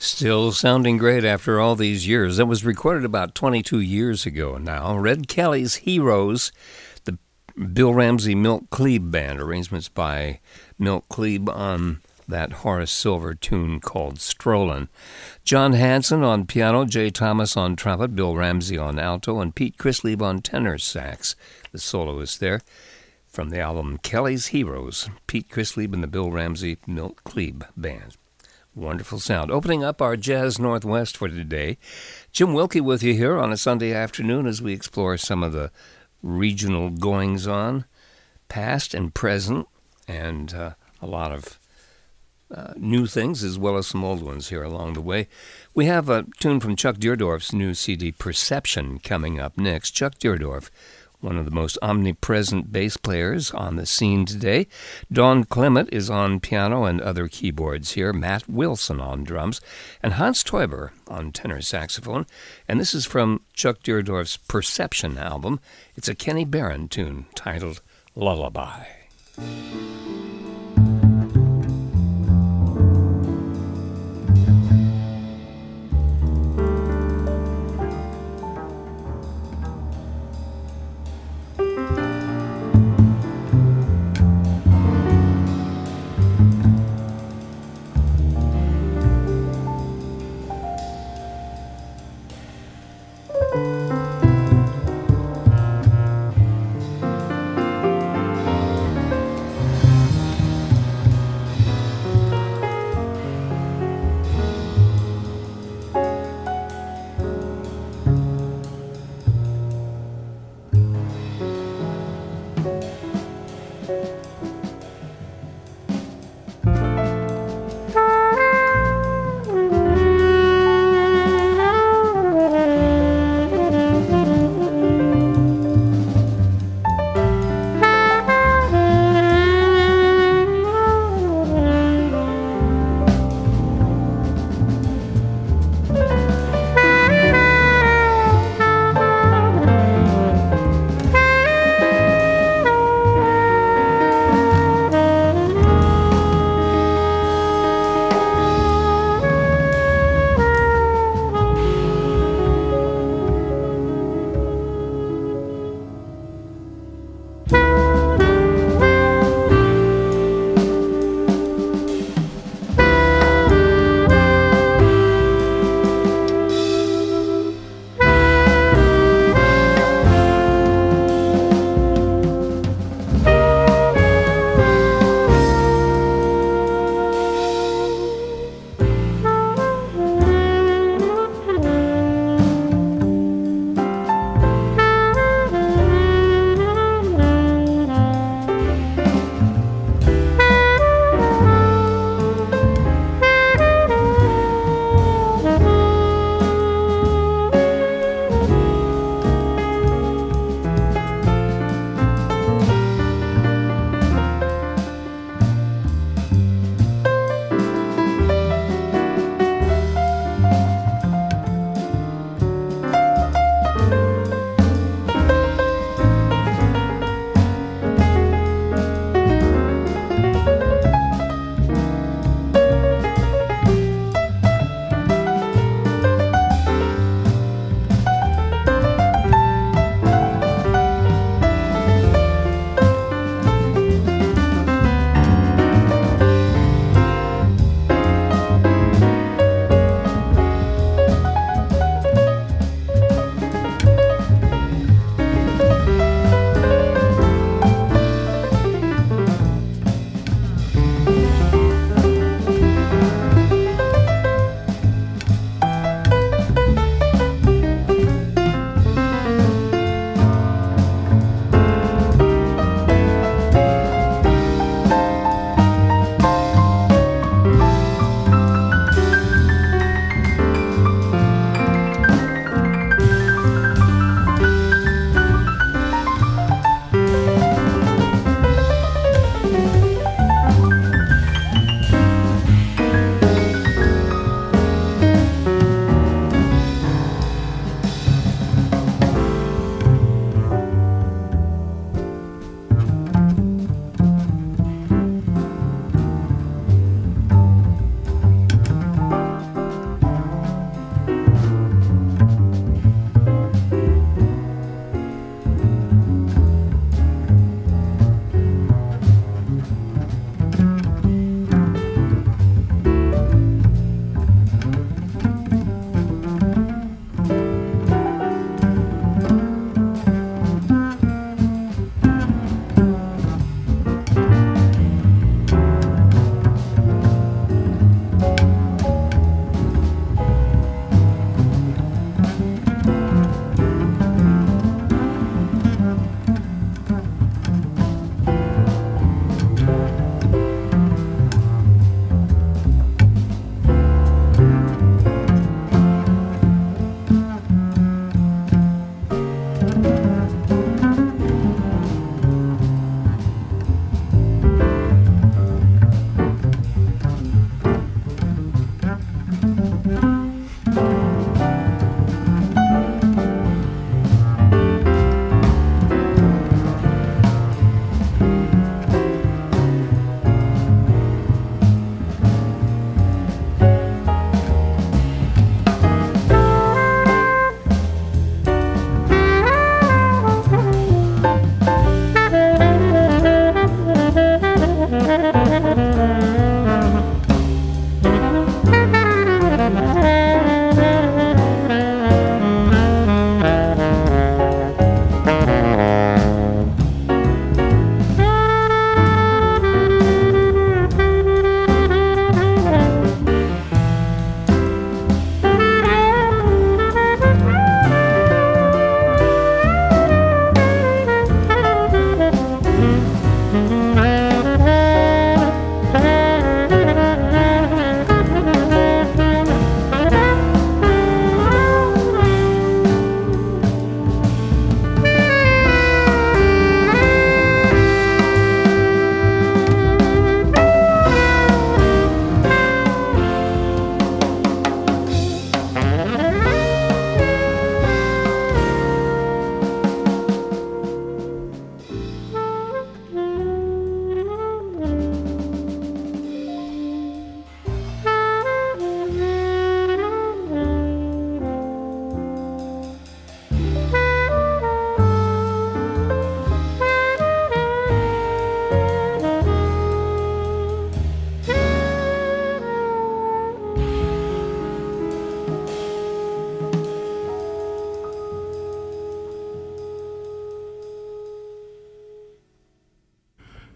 Still sounding great after all these years. It was recorded about 22 years ago now. Red Kelly's Heroes, the Bill Ramsey Milt Cleave Band, arrangements by Milt Cleave on that Horace Silver tune called Strollin'. John Hanson on piano, Jay Thomas on trumpet, Bill Ramsey on alto, and Pete Chrislebe on tenor sax, the soloist there. From the album Kelly's Heroes, Pete Chrislebe and the Bill Ramsey Milt Cleave Band. Wonderful sound. Opening up our Jazz Northwest for today, Jim Wilkie with you here on a Sunday afternoon as we explore some of the regional goings-on, past and present, and a lot of new things as well as some old ones here along the way. We have a tune from Chuck Deardorff's new CD, Perception, coming up next. Chuck Deardorff, one of the most omnipresent bass players on the scene today. Don Clement is on piano and other keyboards here. Matt Wilson on drums. And Hans Teuber on tenor saxophone. And this is from Chuck Deardorff's Perception album. It's a Kenny Barron tune titled Lullaby.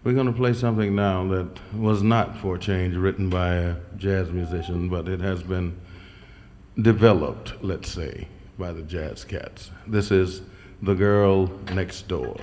We're going to play something now that was not for a change written by a jazz musician, but it has been developed, let's say, by the Jazz Cats. This is The Girl Next Door.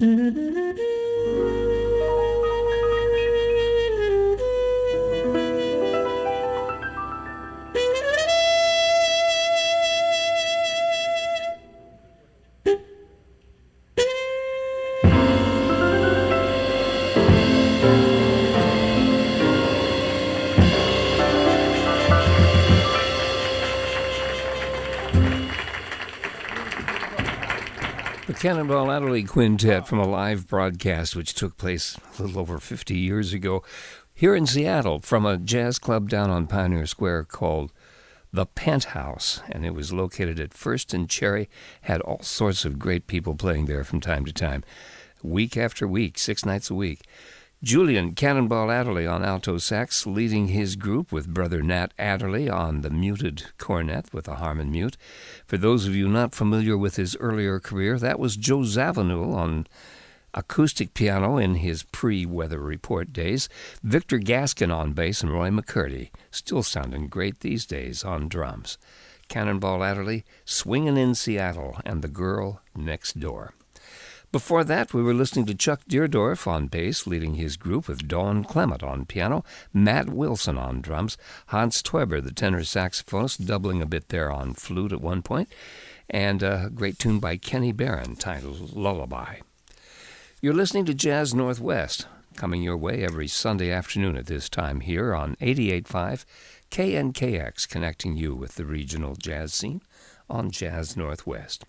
Cannonball Adderley Quintet from a live broadcast which took place a little over 50 years ago here in Seattle from a jazz club down on Pioneer Square called The Penthouse, and it was located at First and Cherry. Had all sorts of great people playing there from time to time, week after week, 6 nights a week. Julian Cannonball Adderley on alto sax, leading his group with brother Nat Adderley on the muted cornet with a Harmon mute. For those of you not familiar with his earlier career, that was Joe Zawinul on acoustic piano in his pre-Weather Report days, Victor Gaskin on bass, and Roy McCurdy, still sounding great these days, on drums. Cannonball Adderley, Swingin' in Seattle, and The Girl Next Door. Before that, we were listening to Chuck Deerdorf on bass, leading his group with Dawn Clement on piano, Matt Wilson on drums, Hans Teuber, the tenor saxophonist, doubling a bit there on flute at one point, and a great tune by Kenny Barron titled Lullaby. You're listening to Jazz Northwest, coming your way every Sunday afternoon at this time here on 88.5 KNKX, connecting you with the regional jazz scene on Jazz Northwest.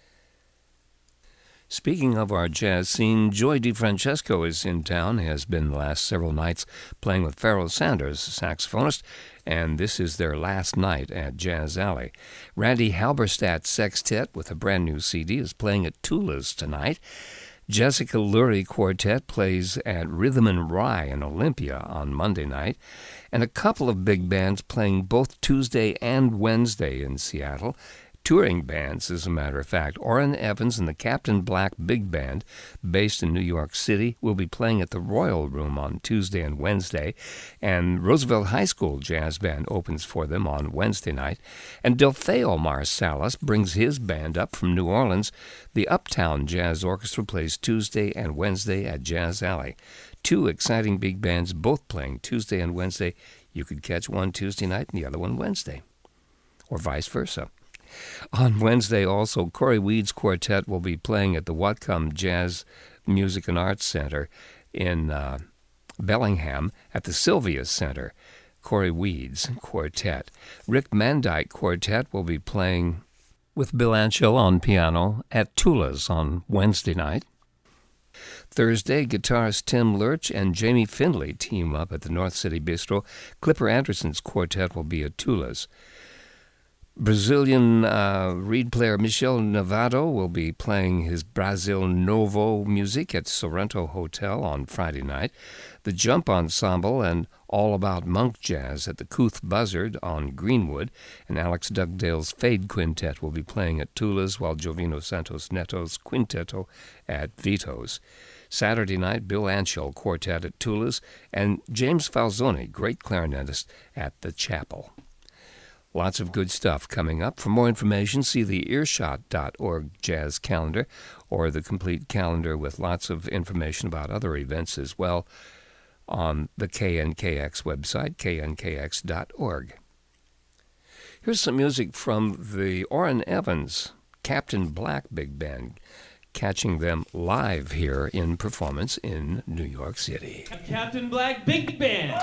Speaking of our jazz scene, Joy DeFrancesco is in town, has been the last several nights playing with Pharoah Sanders, saxophonist, and this is their last night at Jazz Alley. Randy Halberstadt's sextet with a brand new CD is playing at Tula's tonight. Jessica Lurie Quartet plays at Rhythm and Rye in Olympia on Monday night, and a couple of big bands playing both Tuesday and Wednesday in Seattle. Touring bands, as a matter of fact. Orrin Evans and the Captain Black Big Band, based in New York City, will be playing at the Royal Room on Tuesday and Wednesday, and Roosevelt High School Jazz Band opens for them on Wednesday night, and Delfeo Marsalis brings his band up from New Orleans. The Uptown Jazz Orchestra plays Tuesday and Wednesday at Jazz Alley. Two exciting big bands, both playing Tuesday and Wednesday. You could catch one Tuesday night and the other one Wednesday, or vice versa. On Wednesday also, Corey Weeds Quartet will be playing at the Whatcom Jazz Music and Arts Center in Bellingham at the Sylvia Center. Corey Weeds Quartet. Rick Mandyke Quartet will be playing with Bill Anschel on piano at Tula's on Wednesday night. Thursday, guitarist Tim Lurch and Jamie Findlay team up at the North City Bistro. Clipper Anderson's quartet will be at Tula's. Brazilian reed player Michel Nevado will be playing his Brasil Novo music at Sorrento Hotel on Friday night. The Jump Ensemble and All About Monk Jazz at the Couth Buzzard on Greenwood, and Alex Dugdale's Fade Quintet will be playing at Tula's, while Jovino Santos Neto's Quinteto at Vito's. Saturday night, Bill Anschel Quartet at Tula's, and James Falzoni, great clarinetist, at the Chapel. Lots of good stuff coming up. For more information, see the earshot.org jazz calendar, or the complete calendar with lots of information about other events as well on the KNKX website, knkx.org. Here's some music from the Orrin Evans Captain Black Big Band, catching them live here in performance in New York City. Captain Black Big Band.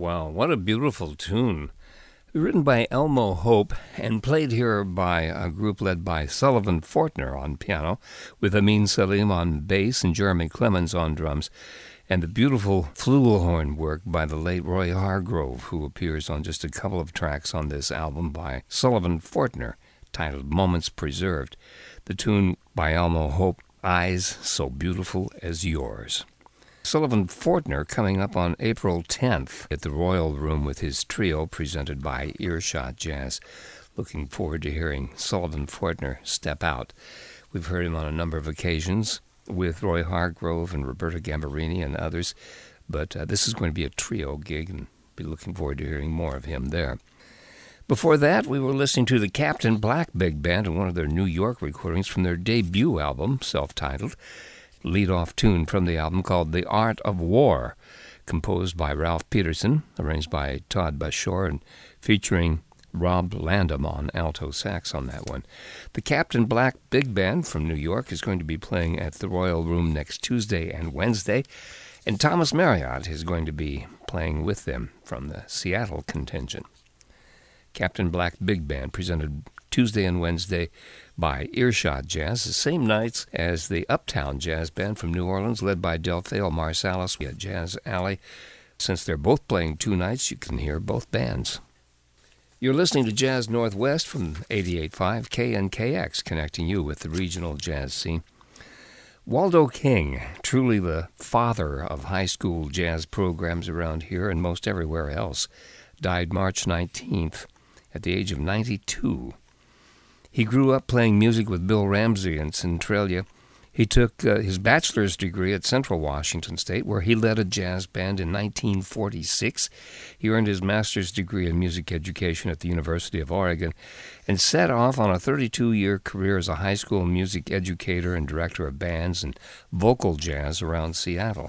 Wow, what a beautiful tune. Written by Elmo Hope and played here by a group led by Sullivan Fortner on piano, with Amin Salim on bass and Jeremy Clemens on drums, and the beautiful flugelhorn work by the late Roy Hargrove, who appears on just a couple of tracks on this album by Sullivan Fortner, titled Moments Preserved. The tune by Elmo Hope, Eyes So Beautiful as Yours. Sullivan Fortner coming up on April 10th at the Royal Room with his trio presented by Earshot Jazz. Looking forward to hearing Sullivan Fortner step out. We've heard him on a number of occasions with Roy Hargrove and Roberta Gambarini and others, but this is going to be a trio gig, and be looking forward to hearing more of him there. Before that, we were listening to the Captain Black Big Band and one of their New York recordings from their debut album, self-titled. Lead-off tune from the album called The Art of War, composed by Ralph Peterson, arranged by Todd Bashore, and featuring Rob Landam on alto sax on that one. The Captain Black Big Band from New York is going to be playing at the Royal Room next Tuesday and Wednesday, and Thomas Marriott is going to be playing with them from the Seattle contingent. Captain Black Big Band presented Tuesday and Wednesday by Earshot Jazz, the same nights as the Uptown Jazz Band from New Orleans, led by Delfeo Marsalis at Jazz Alley. Since they're both playing 2 nights, you can hear both bands. You're listening to Jazz Northwest from 88.5 KNKX, connecting you with the regional jazz scene. Waldo King, truly the father of high school jazz programs around here and most everywhere else, died March 19th at the age of 92. He grew up playing music with Bill Ramsey in Centralia. He took his bachelor's degree at Central Washington State, where he led a jazz band in 1946. He earned his master's degree in music education at the University of Oregon and set off on a 32-year career as a high school music educator and director of bands and vocal jazz around Seattle.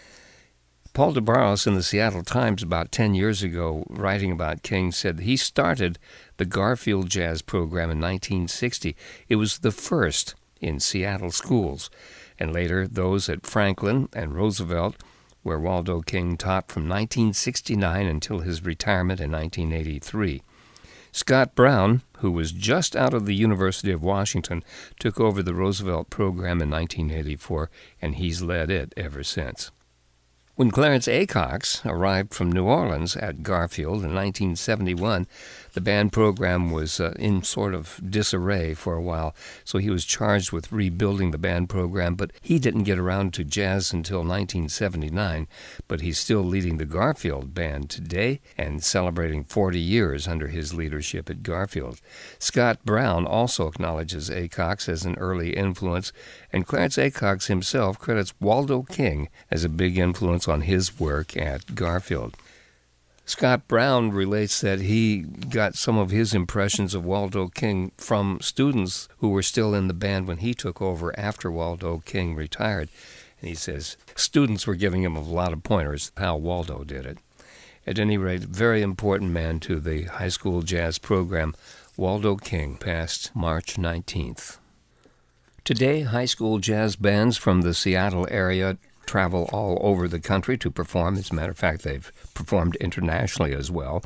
Paul DeBarros in the Seattle Times about 10 years ago, writing about King, said he started the Garfield Jazz program in 1960. It was the first in Seattle schools, and later those at Franklin and Roosevelt, where Waldo King taught from 1969 until his retirement in 1983. Scott Brown, who was just out of the University of Washington, took over the Roosevelt program in 1984, and he's led it ever since. When Clarence Acox arrived from New Orleans at Garfield in 1971, the band program was in sort of disarray for a while, so he was charged with rebuilding the band program, but he didn't get around to jazz until 1979, but he's still leading the Garfield band today and celebrating 40 years under his leadership at Garfield. Scott Brown also acknowledges Acox as an early influence, and Clarence Acox himself credits Waldo King as a big influence on his work at Garfield. Scott Brown relates that he got some of his impressions of Waldo King from students who were still in the band when he took over after Waldo King retired. And he says students were giving him a lot of pointers how Waldo did it. At any rate, very important man to the high school jazz program. Waldo King passed March 19th. Today, high school jazz bands from the Seattle area travel all over the country to perform. As a matter of fact, they've performed internationally as well.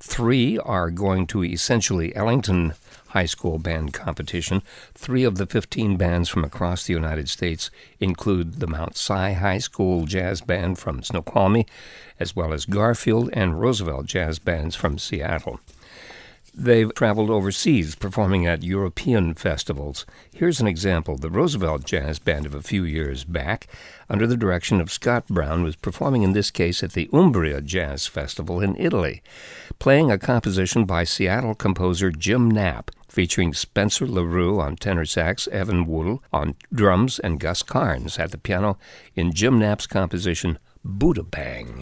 3 are going to essentially Ellington High School Band Competition. 3 of the 15 bands from across the United States include the Mount Si High School Jazz Band from Snoqualmie, as well as Garfield and Roosevelt Jazz Bands from Seattle. They've traveled overseas, performing at European festivals. Here's an example. The Roosevelt Jazz Band of a few years back, under the direction of Scott Brown, was performing in this case at the Umbria Jazz Festival in Italy, playing a composition by Seattle composer Jim Knapp, featuring Spencer LaRue on tenor sax, Evan Woodle on drums, and Gus Carnes at the piano in Jim Knapp's composition Buddha Bang.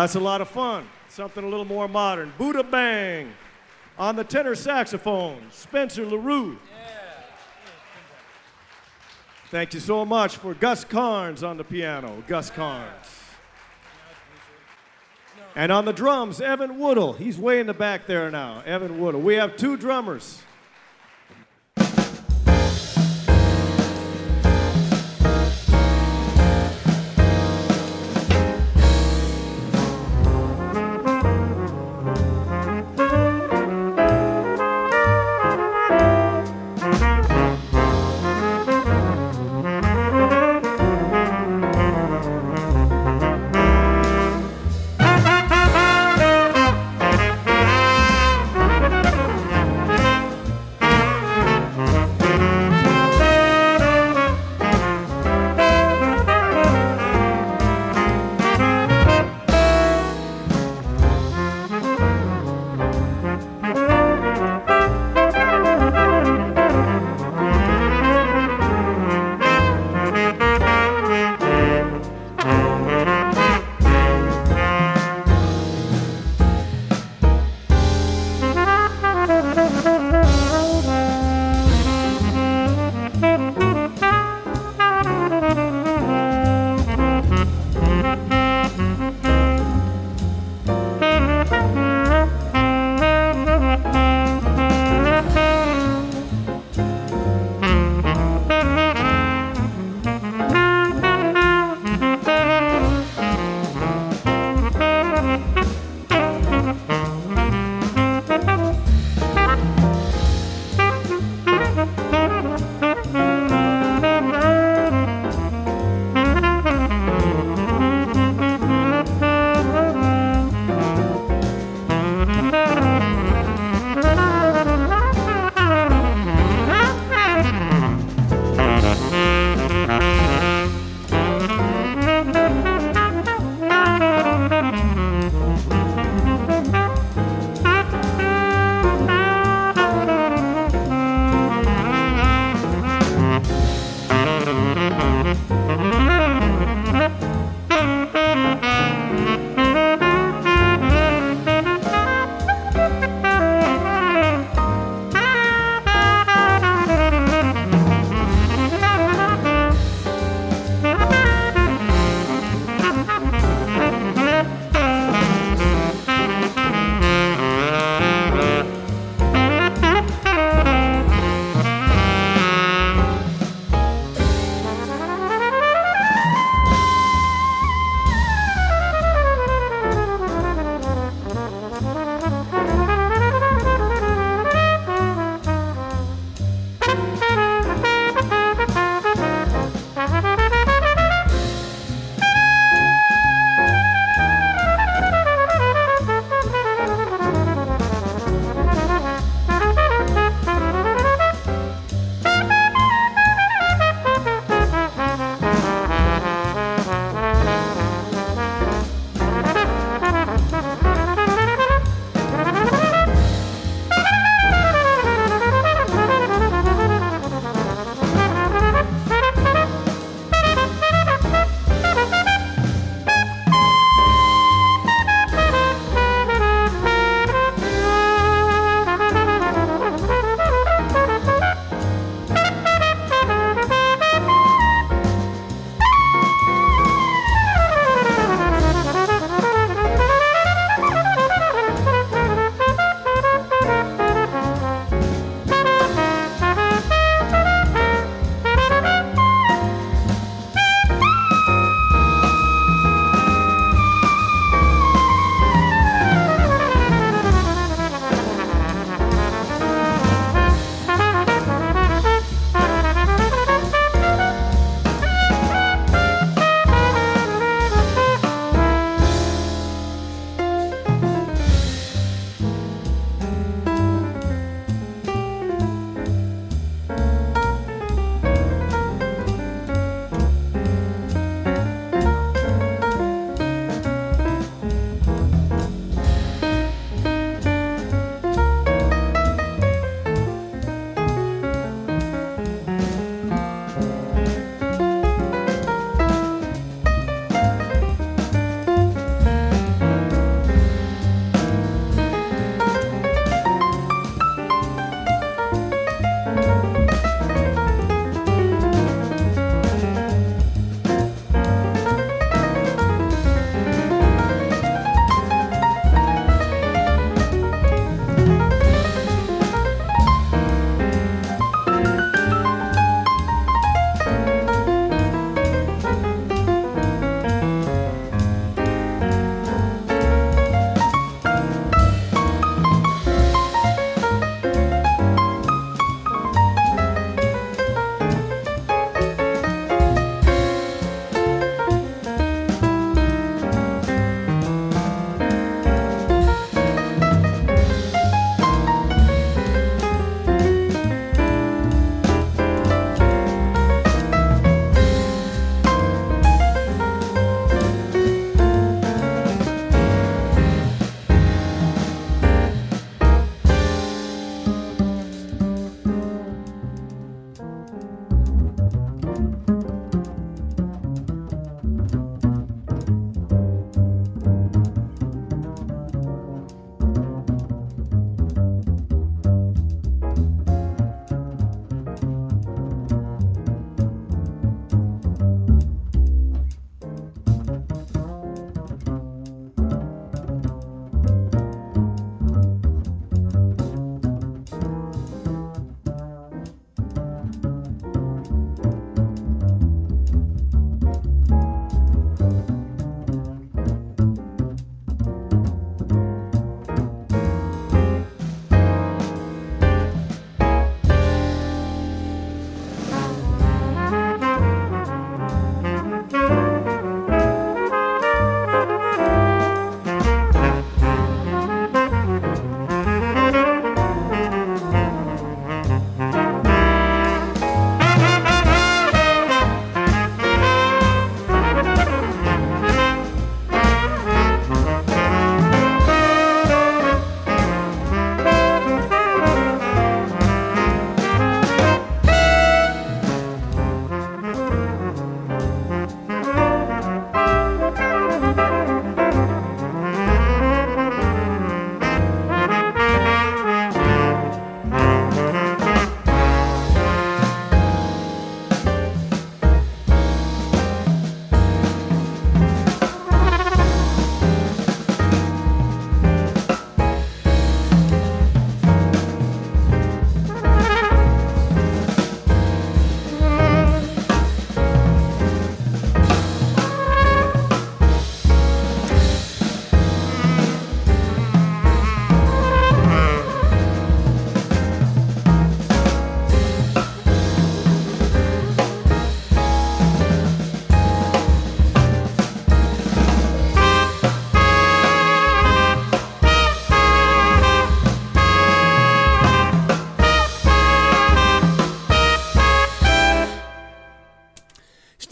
That's a lot of fun. Something a little more modern. Buddha Bang. On the tenor saxophone, Spencer LaRue. Thank you so much for Gus Carnes on the piano. Gus Carnes. And on the drums, Evan Woodall. He's way in the back there now. Evan Woodall. We have two drummers.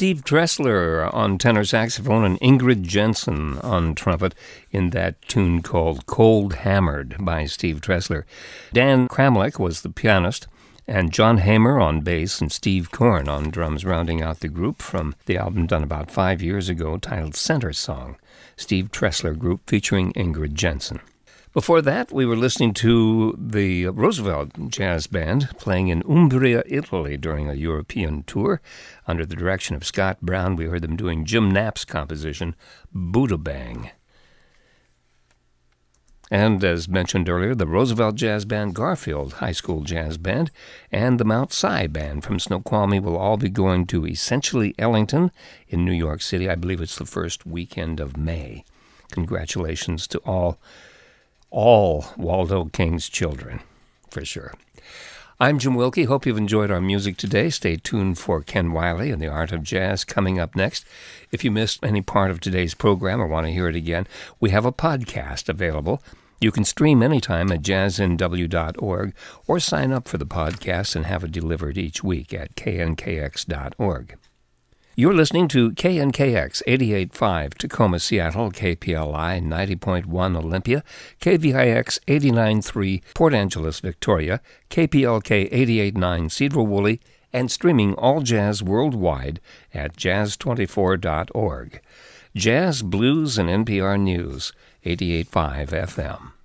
Steve Tressler on tenor saxophone and Ingrid Jensen on trumpet in that tune called Cold Hammered by Steve Tressler. Dan Kramlich was the pianist, and John Hamer on bass and Steve Korn on drums, rounding out the group from the album done about 5 years ago titled Center Song, Steve Tressler Group featuring Ingrid Jensen. Before that, we were listening to the Roosevelt Jazz Band playing in Umbria, Italy during a European tour. Under the direction of Scott Brown, we heard them doing Jim Knapp's composition, Buddha Bang. And as mentioned earlier, the Roosevelt Jazz Band, Garfield High School Jazz Band, and the Mount Si Band from Snoqualmie will all be going to Essentially Ellington in New York City. I believe it's the first weekend of May. Congratulations to all Waldo King's children, for sure. I'm Jim Wilkie. Hope you've enjoyed our music today. Stay tuned for Ken Wiley and the Art of Jazz coming up next. If you missed any part of today's program or want to hear it again, we have a podcast available. You can stream anytime at jazznw.org or sign up for the podcast and have it delivered each week at knkx.org. You're listening to KNKX 88.5 Tacoma, Seattle, KPLI 90.1 Olympia, KVIX 89.3 Port Angeles, Victoria, KPLK 88.9 Cedar Woolley, and streaming all jazz worldwide at jazz24.org. Jazz, blues, and NPR News, 88.5 FM.